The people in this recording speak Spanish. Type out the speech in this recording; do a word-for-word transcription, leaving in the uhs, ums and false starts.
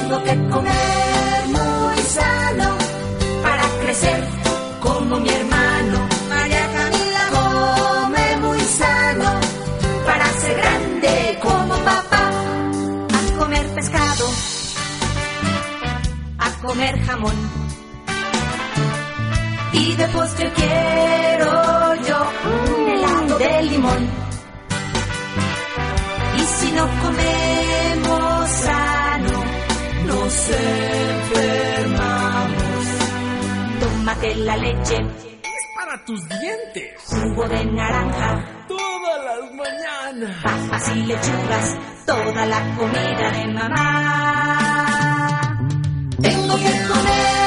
Tengo que comer muy sano para crecer como mi hermano. María Camila come muy sano para ser grande como papá. A comer pescado, a comer jamón, y de postre quiero yo un helado de limón. Y si no comemos sano, nos enfermamos. Tómate la leche, es para tus dientes. Jugo de naranja, todas las mañanas. Papas y lechugas, toda la comida de mamá. Tengo que comer